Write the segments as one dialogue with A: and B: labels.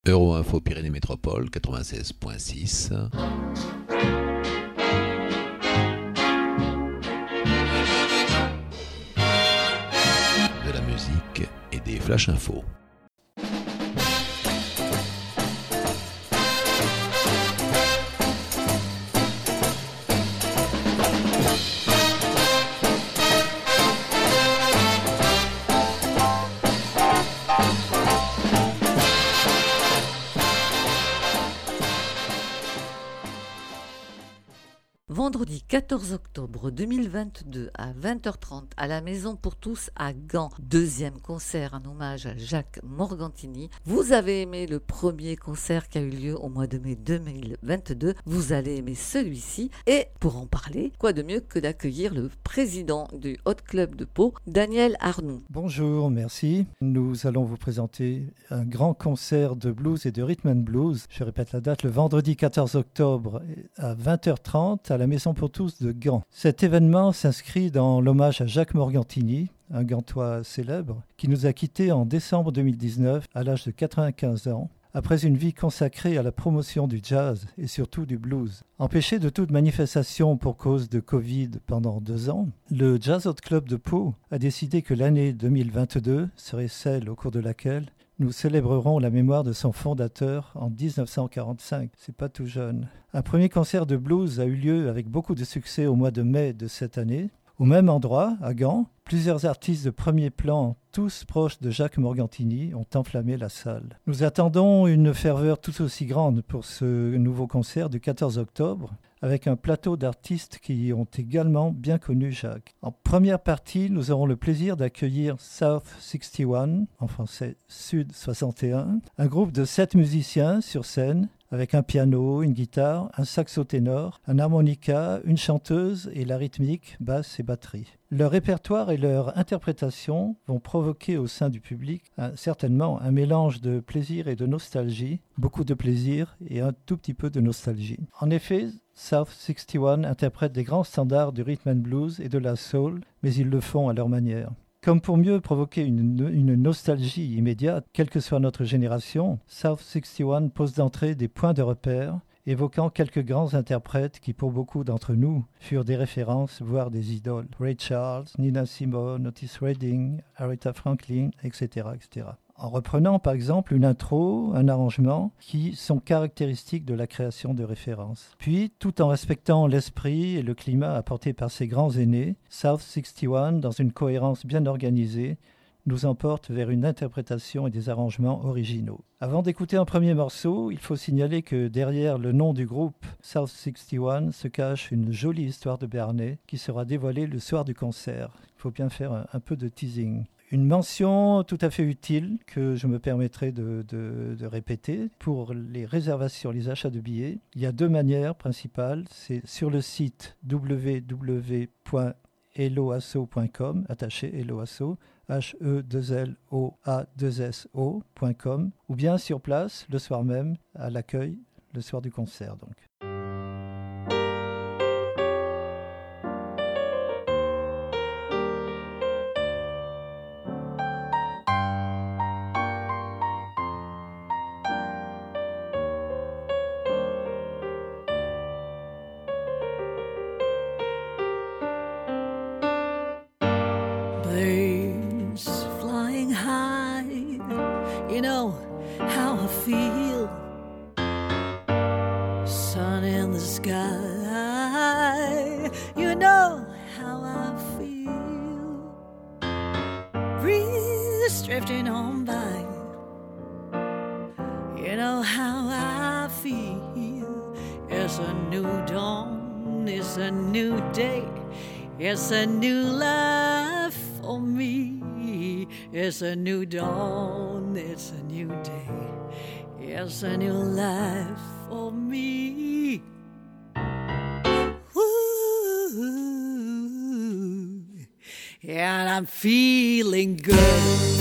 A: Euroinfo Pyrénées Métropole 96.6. De la musique et des flash infos.
B: Vendredi 14 octobre 2022 à 20h30 à la Maison pour tous à Gand. Deuxième concert en hommage à Jacques Morgantini. Vous avez aimé le premier concert qui a eu lieu au mois de mai 2022. Vous allez aimer celui-ci. Et pour en parler, quoi de mieux que d'accueillir le président du Hot Club de Pau, Daniel Arnoux.
C: Bonjour, merci. Nous allons vous présenter un grand concert de blues et de rhythm and blues. Je répète la date, le vendredi 14 octobre à 20h30 à la Maison pour tous de Gand. Cet événement s'inscrit dans l'hommage à Jacques Morgantini, un gantois célèbre, qui nous a quittés en décembre 2019 à l'âge de 95 ans, après une vie consacrée à la promotion du jazz et surtout du blues. Empêché de toute manifestation pour cause de Covid pendant 2 ans, le Jazz Hot Club de Pau a décidé que l'année 2022 serait celle au cours de laquelle nous célébrerons la mémoire de son fondateur en 1945. C'est pas tout jeune. Un premier concert de blues a eu lieu avec beaucoup de succès au mois de mai de cette année. Au même endroit, à Gand, plusieurs artistes de premier plan, tous proches de Jacques Morgantini, ont enflammé la salle. Nous attendons une ferveur tout aussi grande pour ce nouveau concert du 14 octobre, avec un plateau d'artistes qui ont également bien connu Jacques. En première partie, nous aurons le plaisir d'accueillir South 61, en français Sud 61, un groupe de 7 musiciens sur scène, avec un piano, une guitare, un saxo ténor, un harmonica, une chanteuse et la rythmique, basse et batterie. Leur répertoire et leur interprétation vont provoquer au sein du public certainement un mélange de plaisir et de nostalgie, beaucoup de plaisir et un tout petit peu de nostalgie. En effet, South 61 interprète des grands standards du rhythm and blues et de la soul, mais ils le font à leur manière. Comme pour mieux provoquer une nostalgie immédiate, quelle que soit notre génération, South 61 pose d'entrée des points de repère, évoquant quelques grands interprètes qui, pour beaucoup d'entre nous, furent des références, voire des idoles. Ray Charles, Nina Simone, Otis Redding, Aretha Franklin, etc., etc. En reprenant par exemple une intro, un arrangement qui sont caractéristiques de la création de références. Puis, tout en respectant l'esprit et le climat apporté par ces grands aînés, South 61, dans une cohérence bien organisée, nous emporte vers une interprétation et des arrangements originaux. Avant d'écouter un premier morceau, il faut signaler que derrière le nom du groupe South 61 se cache une jolie histoire de Béarnais qui sera dévoilée le soir du concert. Il faut bien faire un peu de teasing. Une mention tout à fait utile que je me permettrai de répéter pour les réservations, les achats de billets. Il y a 2 manières principales. C'est sur le site www.eloasso.com, attaché Eloasso, HELOASSO.com, ou bien sur place le soir même à l'accueil, le soir du concert donc.
D: Birds flying high, you know how I feel. Sun in the sky, you know how I feel. Breeze drifting on by, you know how I feel. It's a new dawn, it's a new day, it's a new life for me. It's a new dawn, it's a new day, it's a new life for me. Ooh, and I'm feeling good.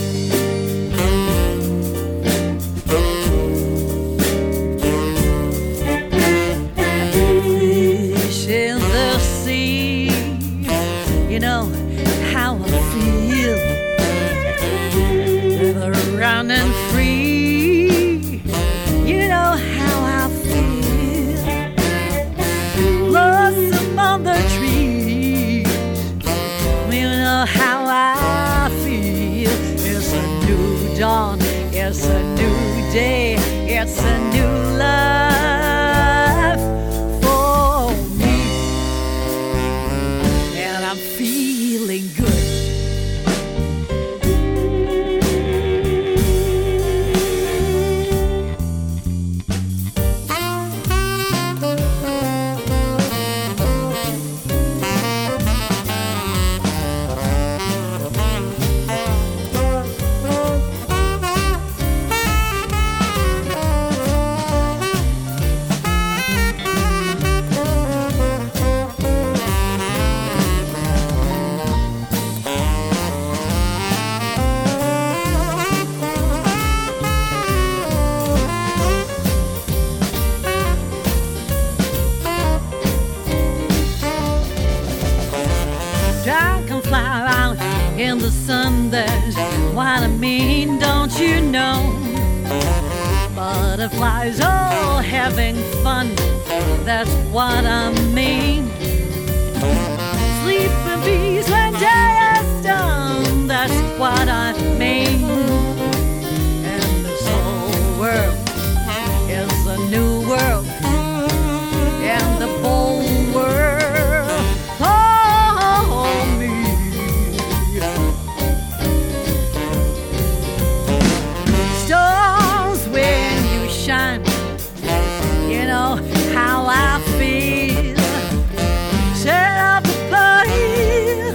D: Fish in the sea, you know how I feel. River running free, it's a new life for me. And I'm feeling good. Fly around in the sun, that's what I mean, don't you know? Butterflies all having fun, that's what I mean. Sleeping bees when day is done, that's what I mean. And this whole world is a new world, and the whole world how I feel. Set up a party.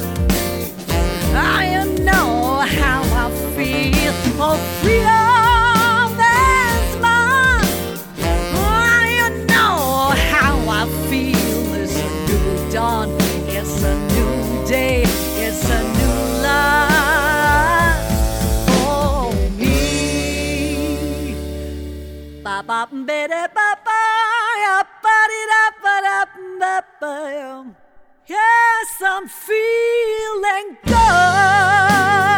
D: I know how I feel. Oh, freedom that's mine. I know how I feel. It's a new dawn. It's a new day. It's a new life for me. Ba ba ba da ba ba. Yes, I'm feeling good.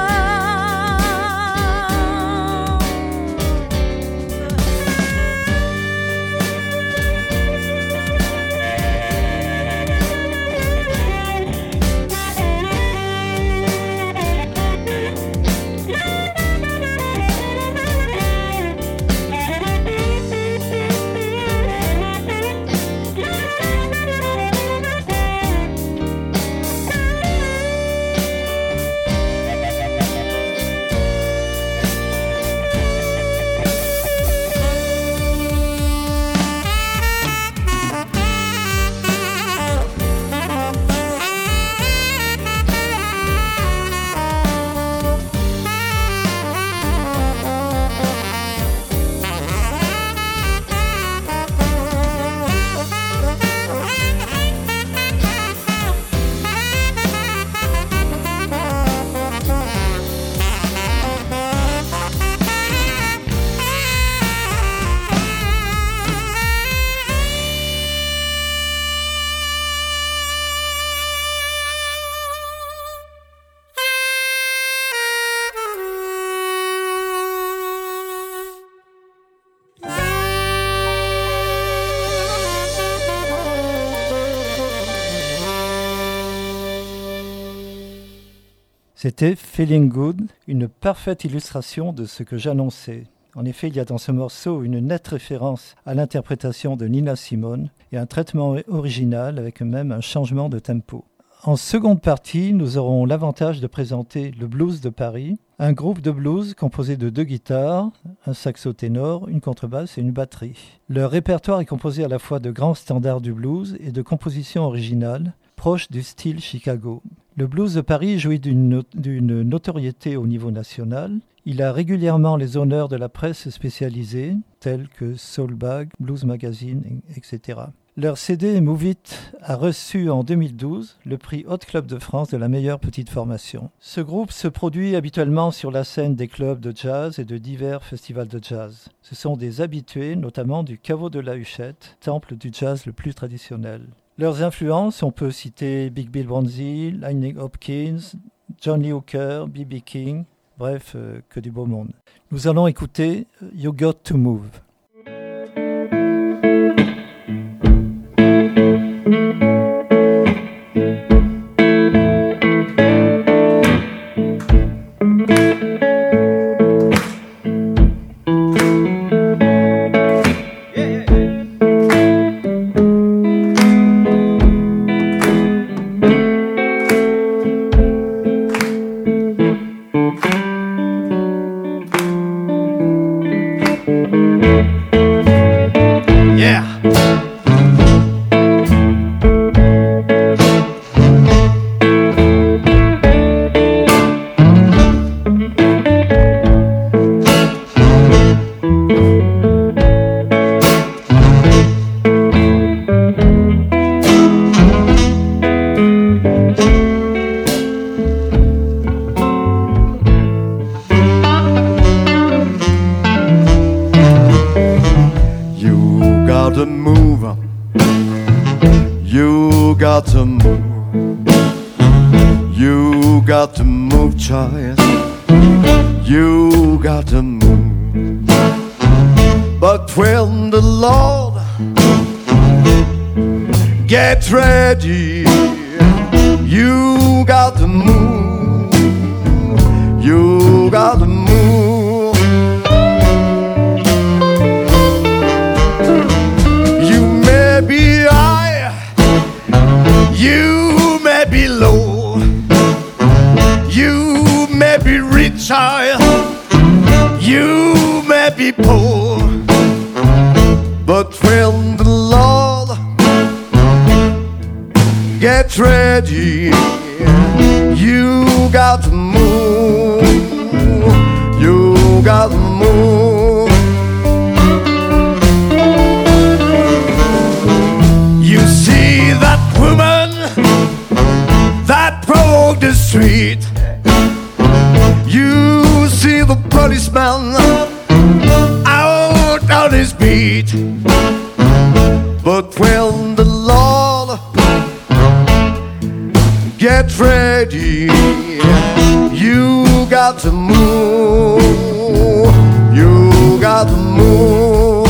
C: C'était Feeling Good, une parfaite illustration de ce que j'annonçais. En effet, il y a dans ce morceau une nette référence à l'interprétation de Nina Simone et un traitement original avec même un changement de tempo. En seconde partie, nous aurons l'avantage de présenter le Blues de Paris, un groupe de blues composé de 2 guitares, un saxo ténor, une contrebasse et une batterie. Leur répertoire est composé à la fois de grands standards du blues et de compositions originales, proches du style Chicago. Le Blues de Paris jouit d'une notoriété au niveau national. Il a régulièrement les honneurs de la presse spécialisée, tels que Soulbag, Blues Magazine, etc. Leur CD Move It a reçu en 2012 le prix Hot Club de France de la meilleure petite formation. Ce groupe se produit habituellement sur la scène des clubs de jazz et de divers festivals de jazz. Ce sont des habitués, notamment du Caveau de la Huchette, temple du jazz le plus traditionnel. Leurs influences, on peut citer Big Bill Broonzy, Lightning Hopkins, John Lee Hooker, B.B. King, bref, que du beau monde. Nous allons écouter You Got to Move.
E: got to move. You got to move, child. You got to move. But when the Lord gets ready, you got to move. You got to move. You may be high, you may be low, you may be rich, you may be poor. But when the Lord gets ready, you got to move. You got to move. You see that woman that broke the street. You see the policeman out on his beat. But when the Lord gets ready, you got to move. You got to move.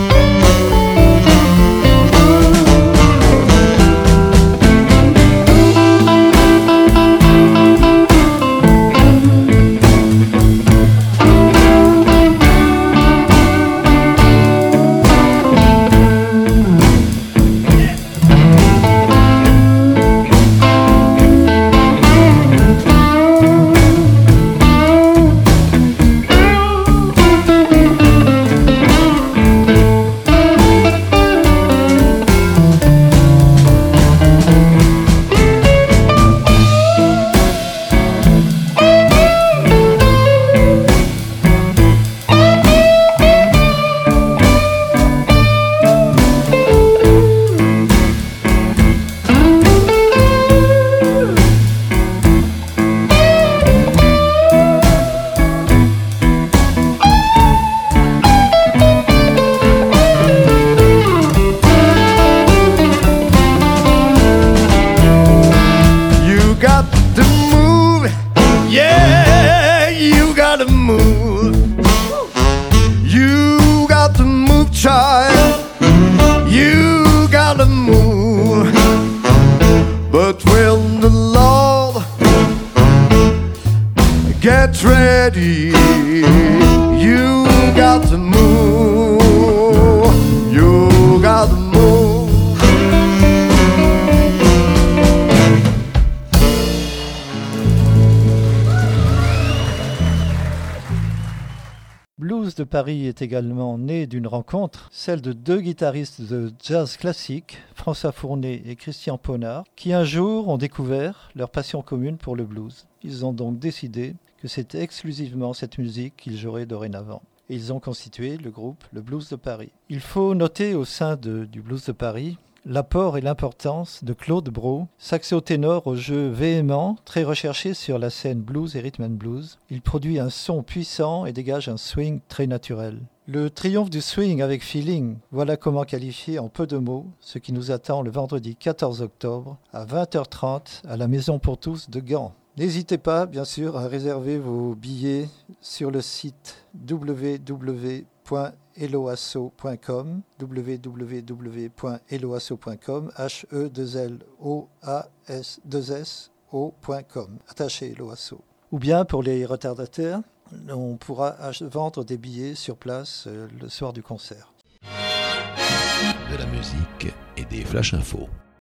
C: Blues de Paris est également né d'une rencontre, celle de deux guitaristes de jazz classique, François Fournet et Christian Ponard, qui un jour ont découvert leur passion commune pour le blues. Ils ont donc décidé que c'était exclusivement cette musique qu'ils joueraient dorénavant. Et ils ont constitué le groupe Le Blues de Paris. Il faut noter au sein du Blues de Paris l'apport et l'importance de Claude Brault, saxo-ténor au jeu véhément, très recherché sur la scène blues et rhythm and blues. Il produit un son puissant et dégage un swing très naturel. Le triomphe du swing avec feeling, voilà comment qualifier en peu de mots ce qui nous attend le vendredi 14 octobre à 20h30 à la Maison pour tous de Gand. N'hésitez pas, bien sûr, à réserver vos billets sur le site www.eloasso.com, www.eloasso.com, HE2LOAS2SO.com, attaché Eloasso. Ou bien pour les retardataires, on pourra vendre des billets sur place le soir du concert.
A: De la musique et des flash infos.